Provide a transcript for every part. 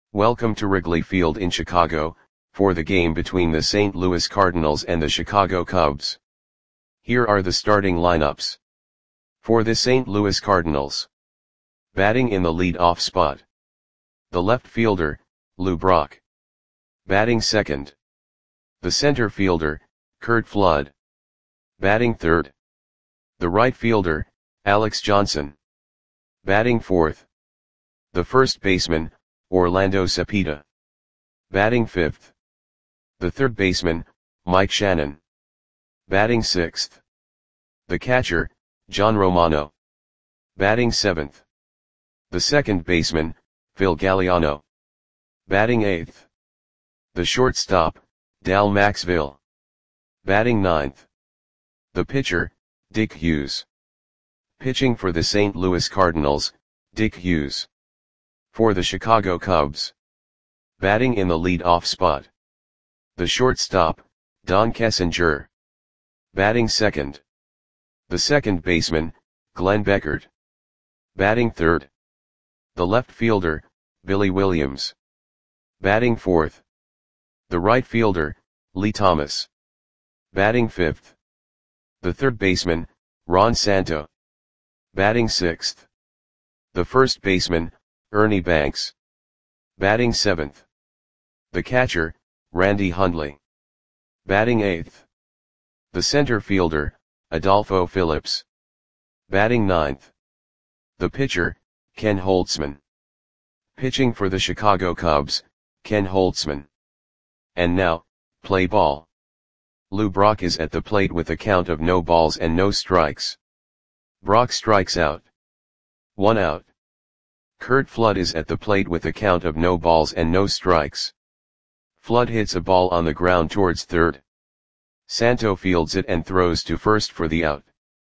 Welcome to Wrigley Field in Chicago, for the game between the St. Louis Cardinals and the Chicago Cubs. Here are the starting lineups. For the St. Louis Cardinals. Batting in the lead-off spot. The left fielder, Lou Brock. Batting second. The center fielder, Curt Flood. Batting third. The right fielder, Alex Johnson. Batting fourth. The first baseman, Orlando Cepeda. Batting fifth. The third baseman, Mike Shannon. Batting sixth. The catcher, John Romano. Batting seventh. The second baseman, Phil Galliano. Batting eighth. The shortstop, Dal Maxville. Batting ninth. The pitcher, Dick Hughes. Pitching for the St. Louis Cardinals, Dick Hughes. For the Chicago Cubs. Batting in the lead-off spot. The shortstop, Don Kessinger. Batting second. The second baseman, Glenn Beckert. Batting third. The left fielder, Billy Williams. Batting fourth. The right fielder, Lee Thomas. Batting fifth. The third baseman, Ron Santo. Batting sixth. The first baseman, Ernie Banks. Batting seventh. The catcher, Randy Hundley. Batting eighth. The center fielder, Adolfo Phillips. Batting ninth. The pitcher, Ken Holtzman. Pitching for the Chicago Cubs, Ken Holtzman. And now, play ball. Lou Brock is at the plate with a count of no balls and no strikes. Brock strikes out. 1 out. Curt Flood is at the plate with a count of no balls and no strikes. Flood hits a ball on the ground towards third. Santo fields it and throws to first for the out.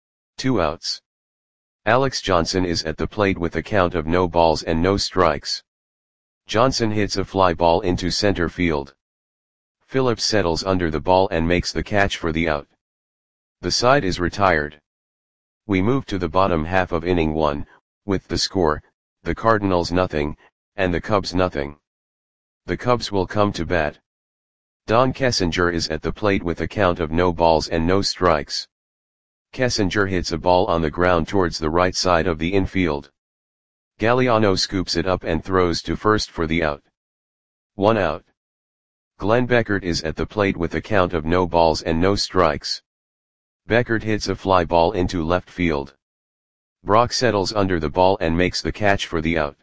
2 outs. Alex Johnson is at the plate with a count of no balls and no strikes. Johnson hits a fly ball into center field. Phillips settles under the ball and makes the catch for the out. The side is retired. We move to the bottom half of inning 1, with the score, the Cardinals nothing, and the Cubs nothing. The Cubs will come to bat. Don Kessinger is at the plate with a count of no balls and no strikes. Kessinger hits a ball on the ground towards the right side of the infield. Galliano scoops it up and throws to first for the out. 1 out. Glenn Beckert is at the plate with a count of no balls and no strikes. Beckert hits a fly ball into left field. Brock settles under the ball and makes the catch for the out.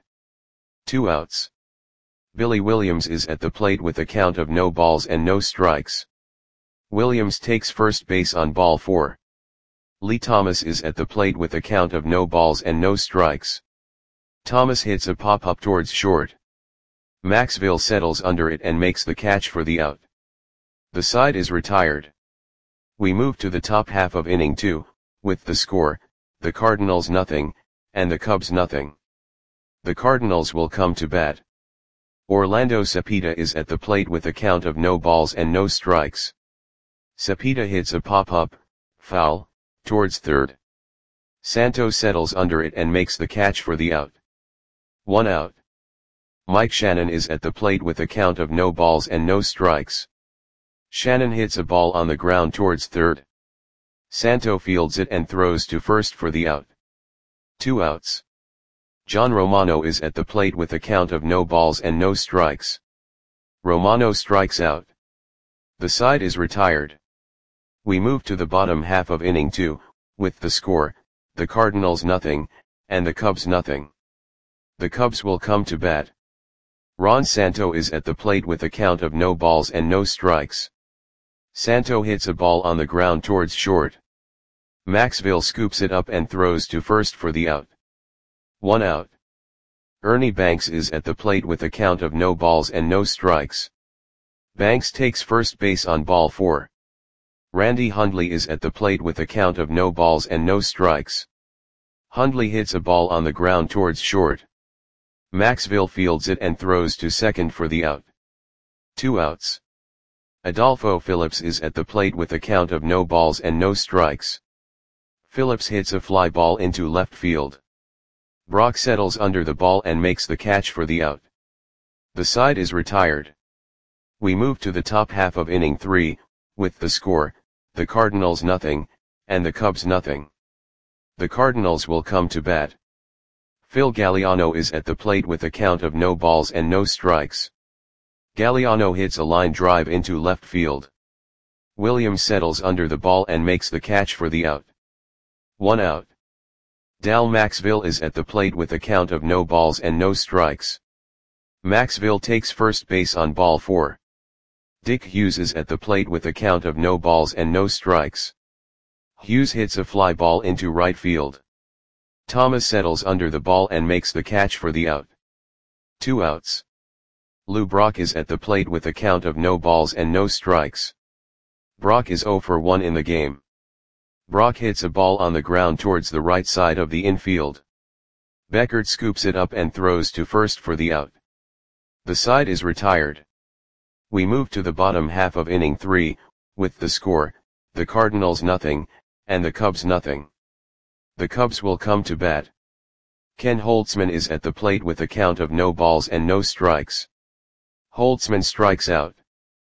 2 outs. Billy Williams is at the plate with a count of no balls and no strikes. Williams takes first base on ball 4. Lee Thomas is at the plate with a count of no balls and no strikes. Thomas hits a pop-up towards short. Maxville settles under it and makes the catch for the out. The side is retired. We move to the top half of inning 2, with the score, the Cardinals nothing, and the Cubs nothing. The Cardinals will come to bat. Orlando Cepeda is at the plate with a count of no balls and no strikes. Cepeda hits a pop-up, foul, towards third. Santo settles under it and makes the catch for the out. 1 out. Mike Shannon is at the plate with a count of no balls and no strikes. Shannon hits a ball on the ground towards third. Santo fields it and throws to first for the out. 2 outs. John Romano is at the plate with a count of no balls and no strikes. Romano strikes out. The side is retired. We move to the bottom half of inning 2, with the score, the Cardinals nothing, and the Cubs nothing. The Cubs will come to bat. Ron Santo is at the plate with a count of no balls and no strikes. Santo hits a ball on the ground towards short. Maxville scoops it up and throws to first for the out. 1 out. Ernie Banks is at the plate with a count of no balls and no strikes. Banks takes first base on ball 4. Randy Hundley is at the plate with a count of no balls and no strikes. Hundley hits a ball on the ground towards short. Maxville fields it and throws to second for the out. 2 outs. Adolfo Phillips is at the plate with a count of no balls and no strikes. Phillips hits a fly ball into left field. Brock settles under the ball and makes the catch for the out. The side is retired. We move to the top half of inning 3, with the score, the Cardinals nothing, and the Cubs nothing. The Cardinals will come to bat. Phil Galliano is at the plate with a count of no balls and no strikes. Galliano hits a line drive into left field. Williams settles under the ball and makes the catch for the out. 1 out. Dal Maxville is at the plate with a count of no balls and no strikes. Maxville takes first base on ball 4. Dick Hughes is at the plate with a count of no balls and no strikes. Hughes hits a fly ball into right field. Thomas settles under the ball and makes the catch for the out. 2 outs. Lou Brock is at the plate with a count of no balls and no strikes. Brock is 0 for 1 in the game. Brock hits a ball on the ground towards the right side of the infield. Beckert scoops it up and throws to first for the out. The side is retired. We move to the bottom half of inning 3, with the score, the Cardinals nothing, and the Cubs nothing. The Cubs will come to bat. Ken Holtzman is at the plate with a count of no balls and no strikes. Holtzman strikes out.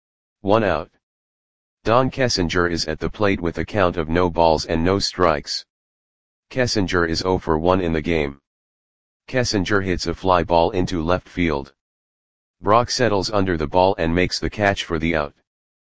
1 out. Don Kessinger is at the plate with a count of no balls and no strikes. Kessinger is 0 for 1 in the game. Kessinger hits a fly ball into left field. Brock settles under the ball and makes the catch for the out.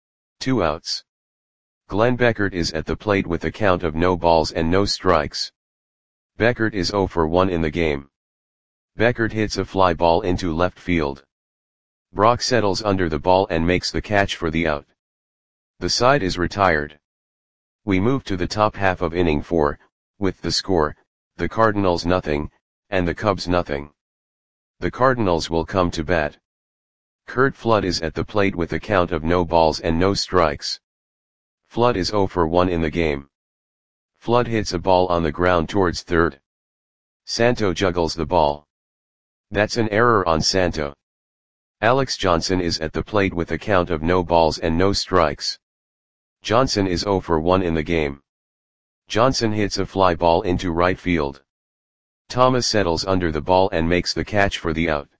2 outs. Glenn Beckert is at the plate with a count of no balls and no strikes. Beckert is 0 for 1 in the game. Beckert hits a fly ball into left field. Brock settles under the ball and makes the catch for the out. The side is retired. We move to the top half of inning 4, with the score, the Cardinals nothing, and the Cubs nothing. The Cardinals will come to bat. Curt Flood is at the plate with a count of no balls and no strikes. Flood is 0 for 1 in the game. Flood hits a ball on the ground towards third. Santo juggles the ball. That's an error on Santo. Alex Johnson is at the plate with a count of no balls and no strikes. Johnson is 0 for 1 in the game. Johnson hits a fly ball into right field. Thomas settles under the ball and makes the catch for the out.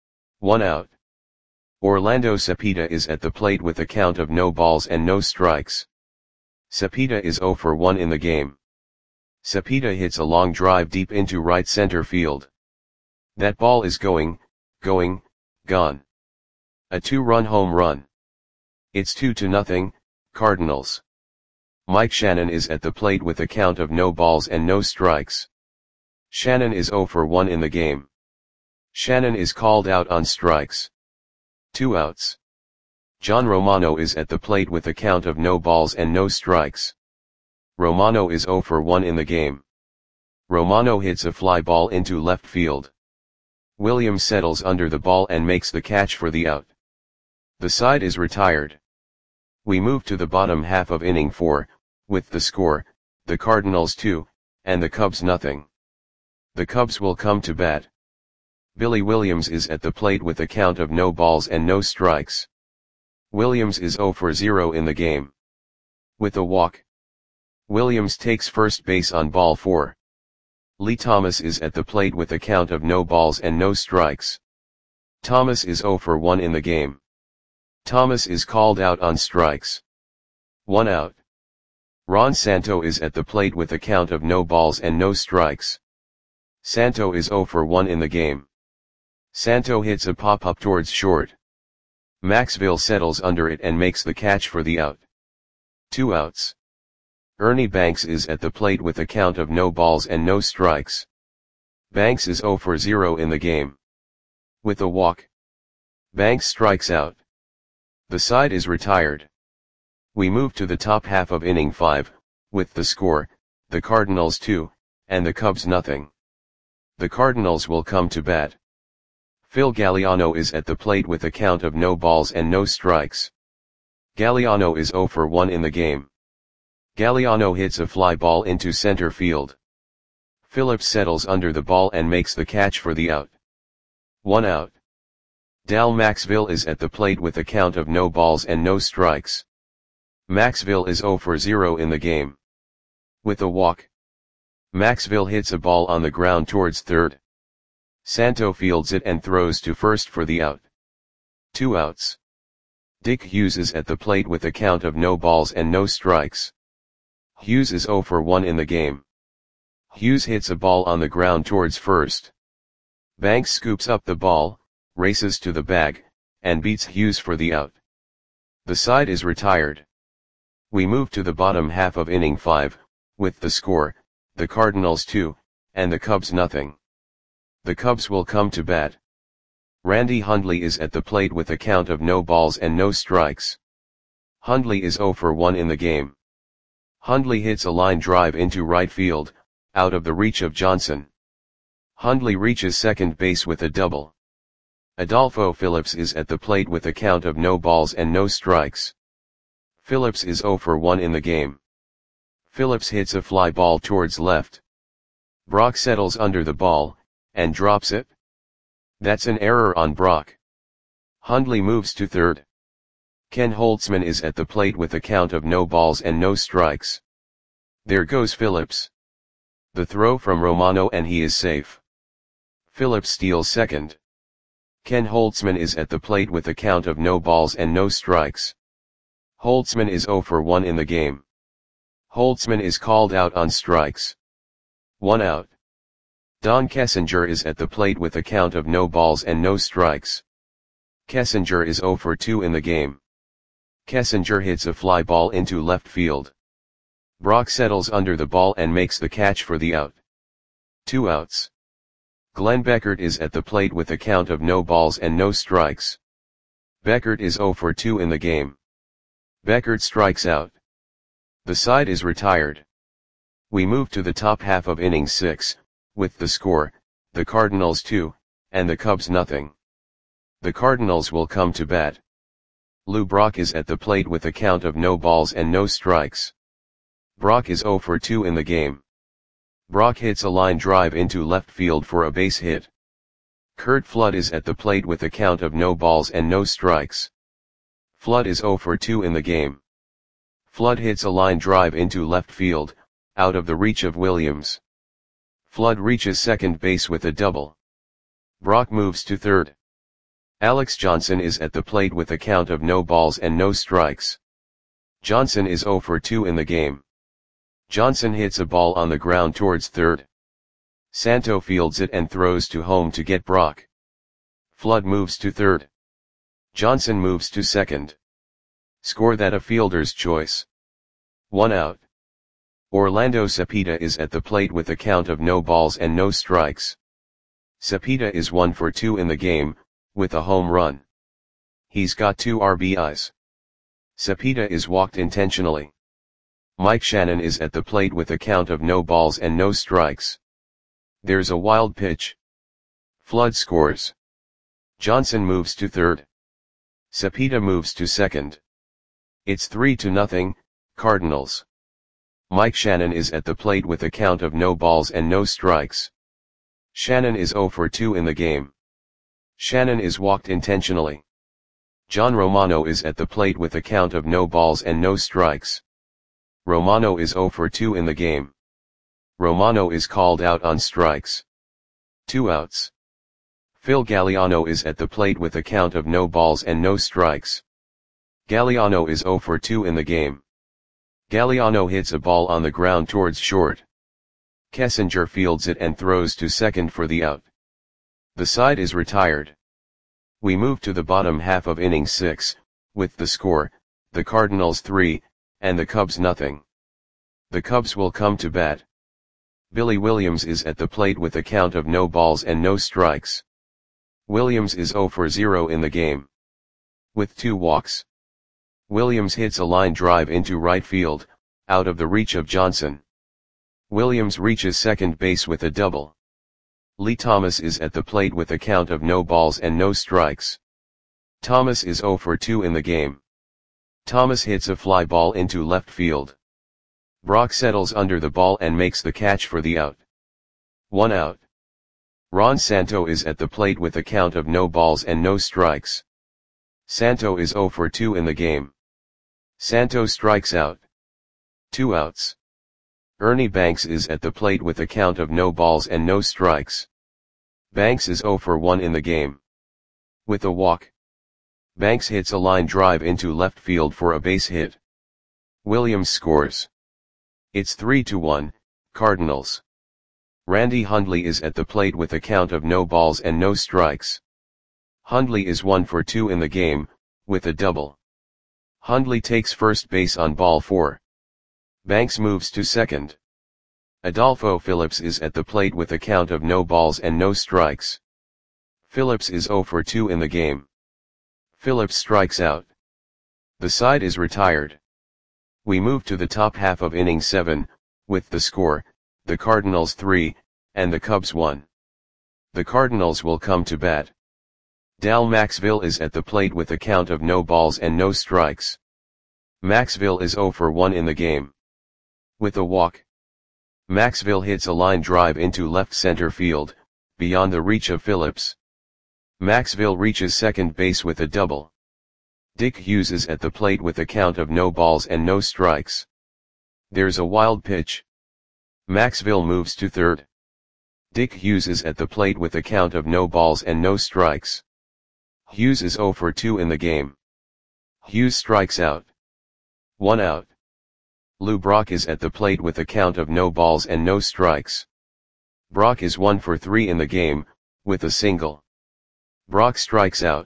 1 out. Orlando Cepeda is at the plate with a count of no balls and no strikes. Cepeda is 0 for 1 in the game. Cepeda hits a long drive deep into right center field. That ball is gone. A 2-run home run. It's 2-0, Cardinals. Mike Shannon is at the plate with a count of no balls and no strikes. Shannon is 0 for 1 in the game. Shannon is called out on strikes. 2 outs. John Romano is at the plate with a count of no balls and no strikes. Romano is 0 for 1 in the game. Romano hits a fly ball into left field. Williams settles under the ball and makes the catch for the out. The side is retired. We move to the bottom half of inning 4, with the score, the Cardinals 2, and the Cubs nothing. The Cubs will come to bat. Billy Williams is at the plate with a count of no balls and no strikes. Williams is 0 for 0 in the game. With a walk. Williams takes first base on ball 4. Lee Thomas is at the plate with a count of no balls and no strikes. Thomas is 0 for 1 in the game. Thomas is called out on strikes. 1 out. Ron Santo is at the plate with a count of no balls and no strikes. Santo is 0 for 1 in the game. Santo hits a pop-up towards short. Maxville settles under it and makes the catch for the out. 2 outs. Ernie Banks is at the plate with a count of no balls and no strikes. Banks is 0 for 0 in the game. With a walk. Banks strikes out. The side is retired. We move to the top half of inning 5, with the score, the Cardinals 2, and the Cubs nothing. The Cardinals will come to bat. Phil Galliano is at the plate with a count of no balls and no strikes. Galliano is 0 for 1 in the game. Galliano hits a fly ball into center field. Phillips settles under the ball and makes the catch for the out. 1 out. Dal Maxville is at the plate with a count of no balls and no strikes. Maxville is 0 for 0 in the game. With a walk. Maxville hits a ball on the ground towards third. Santo fields it and throws to first for the out. 2 outs. Dick Hughes is at the plate with a count of no balls and no strikes. Hughes is 0 for 1 in the game. Hughes hits a ball on the ground towards first. Banks scoops up the ball, races to the bag, and beats Hughes for the out. The side is retired. We move to the bottom half of inning 5, with the score, the Cardinals 2, and the Cubs nothing. The Cubs will come to bat. Randy Hundley is at the plate with a count of no balls and no strikes. Hundley is 0 for 1 in the game. Hundley hits a line drive into right field, out of the reach of Johnson. Hundley reaches second base with a double. Adolfo Phillips is at the plate with a count of no balls and no strikes. Phillips is 0 for 1 in the game. Phillips hits a fly ball towards left. Brock settles under the ball, and drops it. That's an error on Brock. Hundley moves to third. Ken Holtzman is at the plate with a count of no balls and no strikes. There goes Phillips. The throw from Romano and he is safe. Phillips steals second. Ken Holtzman is at the plate with a count of no balls and no strikes. Holtzman is 0 for 1 in the game. Holtzman is called out on strikes. 1 out. Don Kessinger is at the plate with a count of no balls and no strikes. Kessinger is 0 for 2 in the game. Kessinger hits a fly ball into left field. Brock settles under the ball and makes the catch for the out. 2 outs. Glenn Beckert is at the plate with a count of no balls and no strikes. Beckert is 0 for 2 in the game. Beckert strikes out. The side is retired. We move to the top half of inning 6, with the score, the Cardinals 2, and the Cubs nothing. The Cardinals will come to bat. Lou Brock is at the plate with a count of no balls and no strikes. Brock is 0 for 2 in the game. Brock hits a line drive into left field for a base hit. Curt Flood is at the plate with a count of no balls and no strikes. Flood is 0 for 2 in the game. Flood hits a line drive into left field, out of the reach of Williams. Flood reaches second base with a double. Brock moves to third. Alex Johnson is at the plate with a count of no balls and no strikes. Johnson is 0 for 2 in the game. Johnson hits a ball on the ground towards third. Santo fields it and throws to home to get Brock. Flood moves to third. Johnson moves to second. Score that a fielder's choice. 1 out. Orlando Cepeda is at the plate with a count of no balls and no strikes. Cepeda is 1 for 2 in the game, with a home run. He's got 2 RBIs. Cepeda is walked intentionally. Mike Shannon is at the plate with a count of no balls and no strikes. There's a wild pitch. Flood scores. Johnson moves to third. Cepeda moves to second. It's 3-0, Cardinals. Mike Shannon is at the plate with a count of no balls and no strikes. Shannon is 0 for 2 in the game. Shannon is walked intentionally. John Romano is at the plate with a count of no balls and no strikes. Romano is 0 for 2 in the game. Romano is called out on strikes. 2 outs. Phil Galliano is at the plate with a count of no balls and no strikes. Galliano is 0 for 2 in the game. Galliano hits a ball on the ground towards short. Kessinger fields it and throws to second for the out. The side is retired. We move to the bottom half of inning 6, with the score, the Cardinals 3, and the Cubs nothing. The Cubs will come to bat. Billy Williams is at the plate with a count of no balls and no strikes. Williams is 0 for 0 in the game. With 2 walks. Williams hits a line drive into right field, out of the reach of Johnson. Williams reaches second base with a double. Lee Thomas is at the plate with a count of no balls and no strikes. Thomas is 0 for 2 in the game. Thomas hits a fly ball into left field. Brock settles under the ball and makes the catch for the out. 1 out. Ron Santo is at the plate with a count of no balls and no strikes. Santo is 0 for 2 in the game. Santo strikes out. 2 outs. Ernie Banks is at the plate with a count of no balls and no strikes. Banks is 0 for 1 in the game. With a walk. Banks hits a line drive into left field for a base hit. Williams scores. It's 3-1, Cardinals. Randy Hundley is at the plate with a count of no balls and no strikes. Hundley is 1 for 2 in the game, with a double. Hundley takes first base on ball 4. Banks moves to second. Adolfo Phillips is at the plate with a count of no balls and no strikes. Phillips is 0 for 2 in the game. Phillips strikes out. The side is retired. We move to the top half of inning 7, with the score, the Cardinals 3, and the Cubs 1. The Cardinals will come to bat. Dal Maxville is at the plate with a count of no balls and no strikes. Maxville is 0 for 1 in the game. With a walk, Maxville hits a line drive into left center field, beyond the reach of Phillips. Maxville reaches second base with a double. Dick Hughes is at the plate with a count of no balls and no strikes. There's a wild pitch. Maxville moves to third. Dick Hughes is at the plate with a count of no balls and no strikes. Hughes is 0 for 2 in the game. Hughes strikes out. 1 out. Lou Brock is at the plate with a count of no balls and no strikes. Brock is 1 for 3 in the game, with a single. Brock strikes out.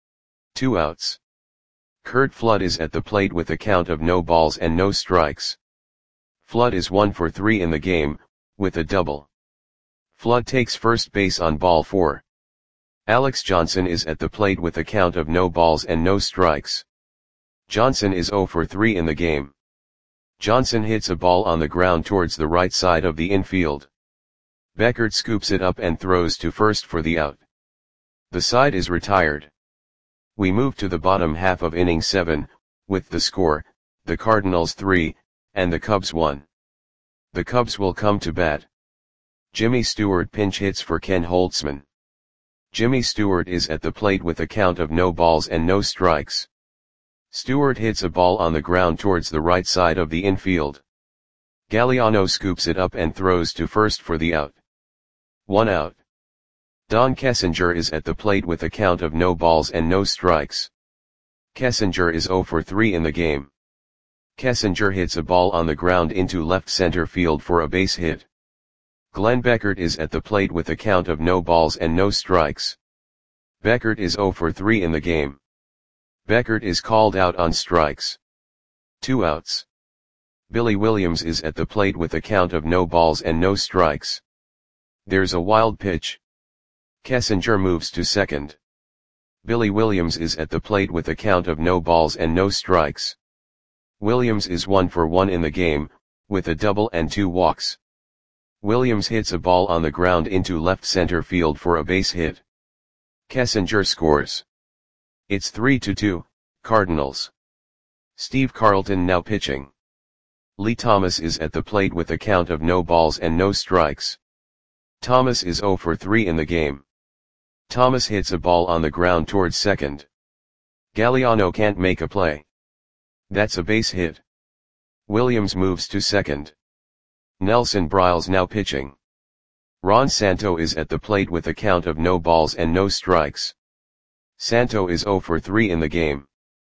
2 outs. Curt Flood is at the plate with a count of no balls and no strikes. Flood is 1 for 3 in the game, with a double. Flood takes first base on ball 4. Alex Johnson is at the plate with a count of no balls and no strikes. Johnson is 0 for 3 in the game. Johnson hits a ball on the ground towards the right side of the infield. Beckert scoops it up and throws to first for the out. The side is retired. We move to the bottom half of inning 7, with the score, the Cardinals 3, and the Cubs 1. The Cubs will come to bat. Jimmy Stewart pinch hits for Ken Holtzman. Jimmy Stewart is at the plate with a count of no balls and no strikes. Stewart hits a ball on the ground towards the right side of the infield. Galliano scoops it up and throws to first for the out. 1 out. Don Kessinger is at the plate with a count of no balls and no strikes. Kessinger is 0 for 3 in the game. Kessinger hits a ball on the ground into left center field for a base hit. Glenn Beckert is at the plate with a count of no balls and no strikes. Beckert is 0 for 3 in the game. Beckert is called out on strikes. 2 outs. Billy Williams is at the plate with a count of no balls and no strikes. There's a wild pitch. Kessinger moves to second. Billy Williams is at the plate with a count of no balls and no strikes. Williams is 1 for 1 in the game, with a double and 2 walks. Williams hits a ball on the ground into left center field for a base hit. Kessinger scores. It's 3-2, Cardinals. Steve Carlton now pitching. Lee Thomas is at the plate with a count of no balls and no strikes. Thomas is 0 for 3 in the game. Thomas hits a ball on the ground towards second. Galliano can't make a play. That's a base hit. Williams moves to second. Nelson Briles now pitching. Ron Santo is at the plate with a count of no balls and no strikes. Santo is 0 for 3 in the game.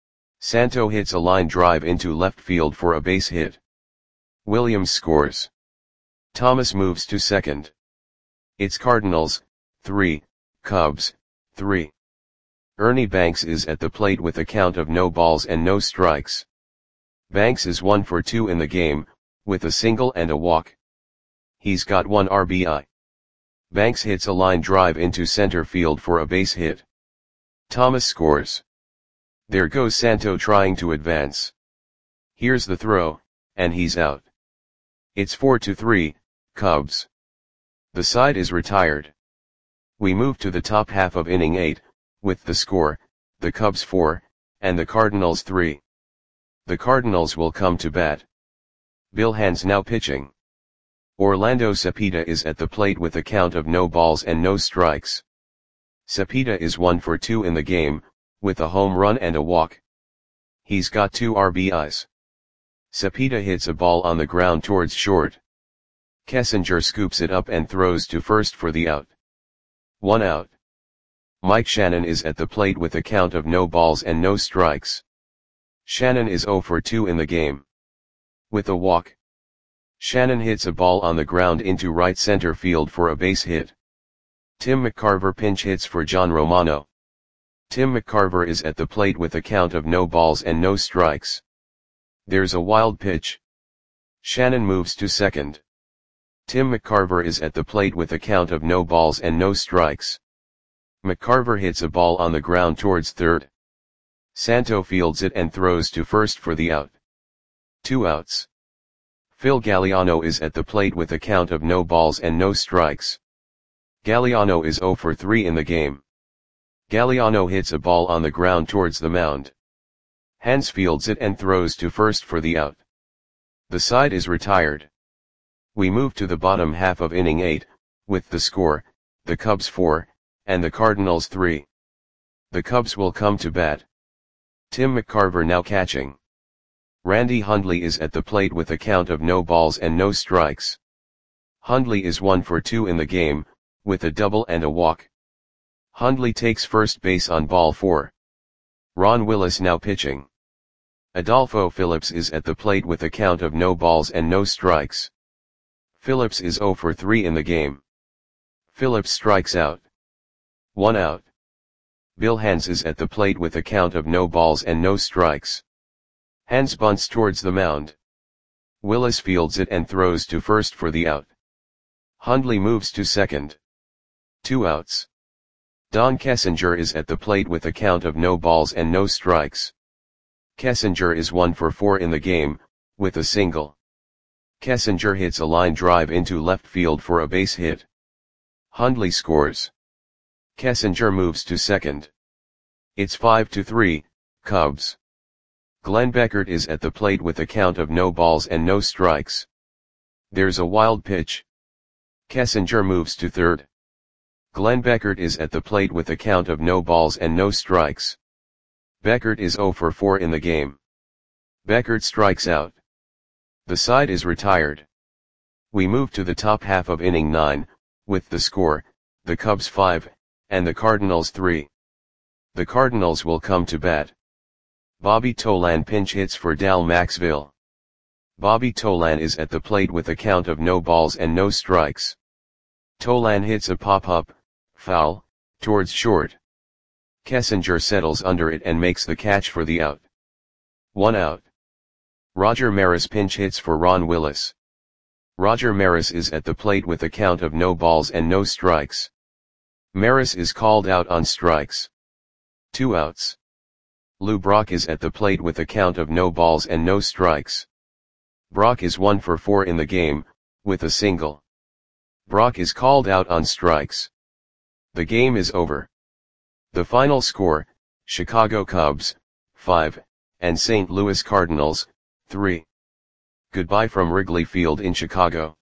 Santo hits a line drive into left field for a base hit. Williams scores. Thomas moves to second. It's Cardinals, 3, Cubs, 3. Ernie Banks is at the plate with a count of no balls and no strikes. Banks is 1 for 2 in the game, with a single and a walk. He's got 1 RBI. Banks hits a line drive into center field for a base hit. Thomas scores. There goes Santo trying to advance. Here's the throw, and he's out. It's 4-3, Cubs. The side is retired. We move to the top half of inning 8, with the score, the Cubs 4, and the Cardinals 3. The Cardinals will come to bat. Bill Hands now pitching. Orlando Cepeda is at the plate with a count of no balls and no strikes. Cepeda is 1 for 2 in the game, with a home run and a walk. He's got 2 RBIs. Cepeda hits a ball on the ground towards short. Kessinger scoops it up and throws to first for the out. 1 out. Mike Shannon is at the plate with a count of no balls and no strikes. Shannon is 0 for 2 in the game. With a walk, Shannon hits a ball on the ground into right center field for a base hit. Tim McCarver pinch hits for John Romano. Tim McCarver is at the plate with a count of no balls and no strikes. There's a wild pitch. Shannon moves to second. Tim McCarver is at the plate with a count of no balls and no strikes. McCarver hits a ball on the ground towards third. Santo fields it and throws to first for the out. 2 outs. Phil Galliano is at the plate with a count of no balls and no strikes. Galliano is 0 for 3 in the game. Galliano hits a ball on the ground towards the mound. Hans fields it and throws to first for the out. The side is retired. We move to the bottom half of inning 8, with the score, the Cubs 4, and the Cardinals 3. The Cubs will come to bat. Tim McCarver now catching. Randy Hundley is at the plate with a count of no balls and no strikes. Hundley is 1 for 2 in the game, with a double and a walk. Hundley takes first base on ball 4. Ron Willis now pitching. Adolfo Phillips is at the plate with a count of no balls and no strikes. Phillips is 0 for 3 in the game. Phillips strikes out. 1 out. Bill Hans is at the plate with a count of no balls and no strikes. Hans bunts towards the mound. Willis fields it and throws to first for the out. Hundley moves to second. 2 outs. Don Kessinger is at the plate with a count of no balls and no strikes. Kessinger is 1 for 4 in the game, with a single. Kessinger hits a line drive into left field for a base hit. Hundley scores. Kessinger moves to second. It's 5-3, Cubs. Glenn Beckert is at the plate with a count of no balls and no strikes. There's a wild pitch. Kessinger moves to third. Glenn Beckert is at the plate with a count of no balls and no strikes. Beckert is 0 for 4 in the game. Beckert strikes out. The side is retired. We move to the top half of inning 9, with the score, the Cubs 5, and the Cardinals 3. The Cardinals will come to bat. Bobby Tolan pinch hits for Dal Maxville. Bobby Tolan is at the plate with a count of no balls and no strikes. Tolan hits a pop-up, foul, towards short. Kessinger settles under it and makes the catch for the out. 1 out. Roger Maris pinch hits for Ron Willis. Roger Maris is at the plate with a count of no balls and no strikes. Maris is called out on strikes. 2 outs. Lou Brock is at the plate with a count of no balls and no strikes. Brock is 1 for 4 in the game, with a single. Brock is called out on strikes. The game is over. The final score, Chicago Cubs, 5, and St. Louis Cardinals, 3. Goodbye from Wrigley Field in Chicago.